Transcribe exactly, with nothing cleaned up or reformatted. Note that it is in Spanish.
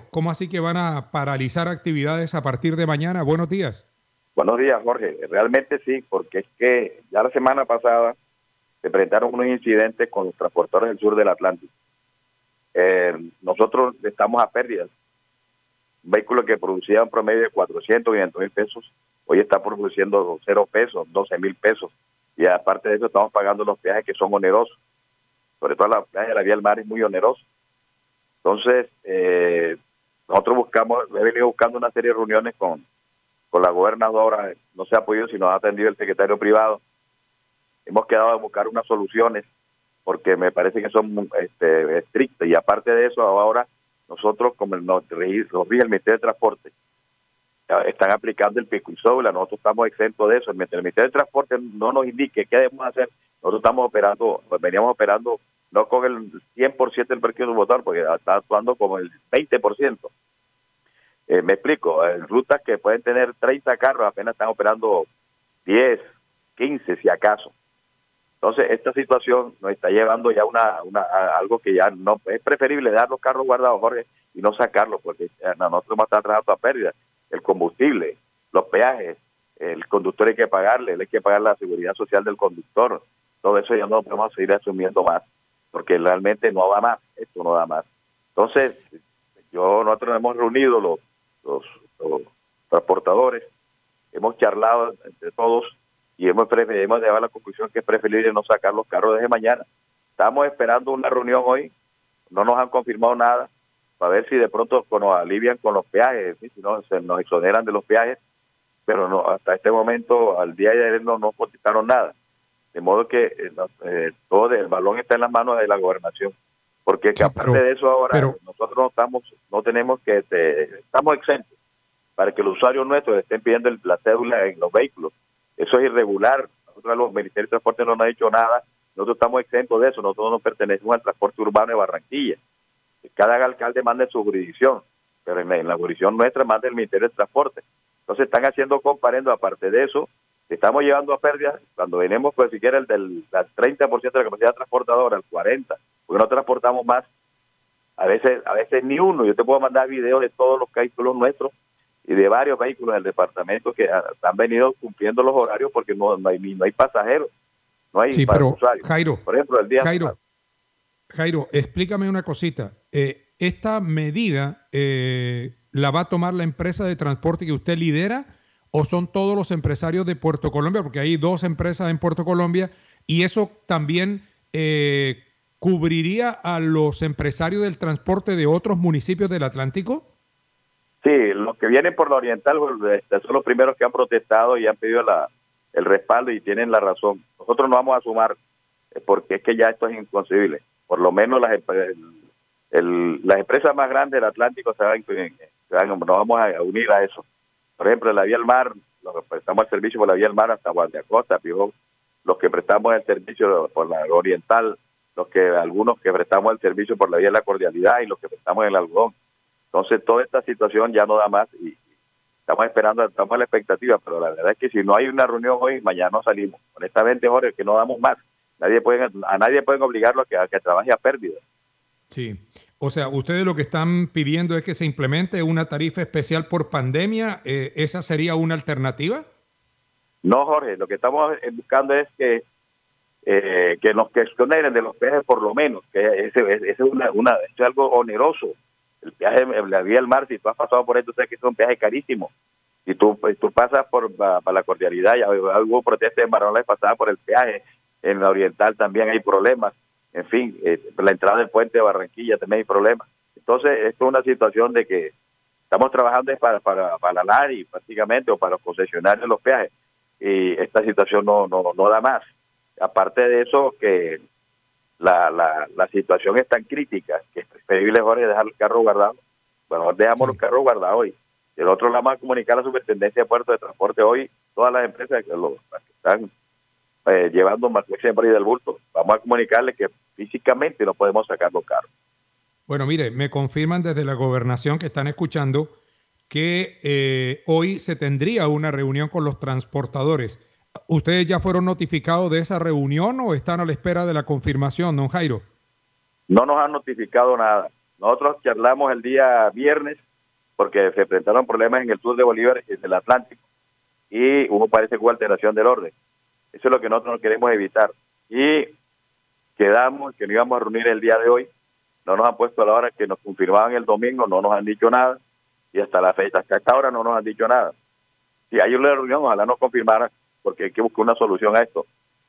¿cómo así que van a paralizar actividades a partir de mañana? Buenos días. Buenos días, Jorge. Realmente sí, porque es que ya la semana pasada se presentaron unos incidentes con los transportadores del sur del Atlántico. Eh, nosotros estamos a pérdidas. Un vehículo que producía un promedio de cuatrocientos, quinientos mil pesos, hoy está produciendo cero pesos, doce mil pesos. Y aparte de eso estamos pagando los peajes que son onerosos. Sobre todo la peaje de la vía del mar es muy oneroso. Entonces, eh, nosotros buscamos, he venido buscando una serie de reuniones con, con la gobernadora, no se ha podido, sino ha atendido el secretario privado. Hemos quedado a buscar unas soluciones porque me parece que son este, estrictas, y aparte de eso, ahora nosotros, como nos rige el Ministerio de Transporte, están aplicando el pico y sobra, nosotros estamos exentos de eso. El Ministerio de Transporte no nos indique qué debemos hacer, nosotros estamos operando, pues veníamos operando no con el cien por ciento del parqueo motor, porque está actuando como el veinte por ciento. Eh, me explico, en rutas que pueden tener treinta carros, apenas están operando diez, quince si acaso. Entonces, esta situación nos está llevando ya una, una a algo que ya no es preferible dar los carros guardados, Jorge, y no sacarlos, porque nosotros vamos a estar trabajando a pérdida. El combustible, los peajes, el conductor hay que pagarle, hay que pagar la seguridad social del conductor. Todo eso ya no lo podemos seguir asumiendo más, porque realmente no da más, esto no da más. Entonces, yo nosotros hemos reunido los, los, los transportadores, hemos charlado entre todos, y hemos, hemos llegado a la conclusión que es preferible no sacar los carros desde mañana. Estamos esperando una reunión hoy, no nos han confirmado nada, para ver si de pronto nos alivian con los peajes, ¿sí? Si no, se nos exoneran de los peajes, pero no, hasta este momento, al día de ayer, no nos contestaron nada. De modo que eh, eh, todo el balón está en las manos de la gobernación, porque que sí, aparte pero, de eso ahora, pero, nosotros no estamos, no tenemos que, te, estamos exentos para que los usuarios nuestros estén pidiendo el, la cédula en los vehículos. Eso es irregular. Nosotros, los Ministerios de Transporte, no nos han dicho nada. Nosotros estamos exentos de eso. Nosotros no pertenecemos al transporte urbano de Barranquilla. Cada alcalde manda en su jurisdicción, pero en la, en la jurisdicción nuestra manda el Ministerio de Transporte. Entonces están haciendo comparendo. Aparte de eso, estamos llevando a pérdidas cuando venimos, pues siquiera el del treinta por ciento de la capacidad transportadora, al cuarenta por ciento, porque no transportamos más. A veces, a veces ni uno. Yo te puedo mandar videos de todos los vehículos nuestros y de varios vehículos del departamento que han venido cumpliendo los horarios porque no, no, hay, no hay pasajeros, no hay sí, para pero, usuarios. Jairo, por ejemplo, el día Jairo, Jairo, explícame una cosita. Eh, ¿Esta medida eh, la va a tomar la empresa de transporte que usted lidera o son todos los empresarios de Puerto Colombia? Porque hay dos empresas en Puerto Colombia y eso también eh, cubriría a los empresarios del transporte de otros municipios del Atlántico. Sí, los que vienen por la Oriental son los primeros que han protestado y han pedido la, el respaldo y tienen la razón. Nosotros no vamos a sumar porque es que ya esto es inconcebible. Por lo menos las, el, el, las empresas más grandes del Atlántico se van, se van, nos vamos a unir a eso. Por ejemplo, en la vía del mar, los que prestamos el servicio por la vía del mar hasta Guardiacosta, Pijón, los que prestamos el servicio por la Oriental, los que algunos que prestamos el servicio por la vía de la Cordialidad y los que prestamos el Algodón. Entonces, toda esta situación ya no da más y estamos esperando, estamos a la expectativa, pero la verdad es que si no hay una reunión hoy, mañana no salimos. Honestamente, Jorge, que no damos más. Nadie puede, a nadie pueden obligarlo a que, a que trabaje a pérdida. Sí, o sea, ustedes lo que están pidiendo es que se implemente una tarifa especial por pandemia. Eh, ¿Esa sería una alternativa? No, Jorge, lo que estamos buscando es que eh, que nos exoneren de los peajes por lo menos, que ese, ese es, una, una, es algo oneroso. El peaje en la vía del mar, si tú has pasado por ahí, tú sabes que es un peaje carísimo. Si tú, tú pasas por para, para la Cordialidad, ya hubo protestas en Barranquilla pasada por el peaje, en la Oriental también hay problemas. En fin, eh, la entrada del puente de Barranquilla también hay problemas. Entonces, esto es una situación de que estamos trabajando para, para, para la LARI prácticamente, o para los concesionarios de los peajes, y esta situación no, no, no da más. Aparte de eso, que la, la, la situación es tan crítica que es preferible, Jorge, dejar el carro guardado. Bueno, dejamos sí. los carros guardados hoy. El otro la vamos a comunicar a la Superintendencia de Puertos de Transporte hoy, todas las empresas que, lo, que están eh, llevando mercancía por ahí del bulto. Vamos a comunicarles que físicamente no podemos sacar los carros. Bueno, mire, me confirman desde la gobernación que están escuchando que eh, hoy se tendría una reunión con los transportadores. ¿Ustedes ya fueron notificados de esa reunión o están a la espera de la confirmación, don Jairo? No nos han notificado nada. Nosotros charlamos el día viernes porque se presentaron problemas en el sur de Bolívar y en el Atlántico y hubo, parece que hubo alteración del orden. Eso es lo que nosotros no queremos evitar. Y quedamos que nos íbamos a reunir el día de hoy. No nos han puesto a la hora que nos confirmaban el domingo, no nos han dicho nada. Y hasta la fecha, hasta ahora no nos han dicho nada. Si hay una reunión, ojalá nos confirmaran, porque hay que buscar una solución a esto.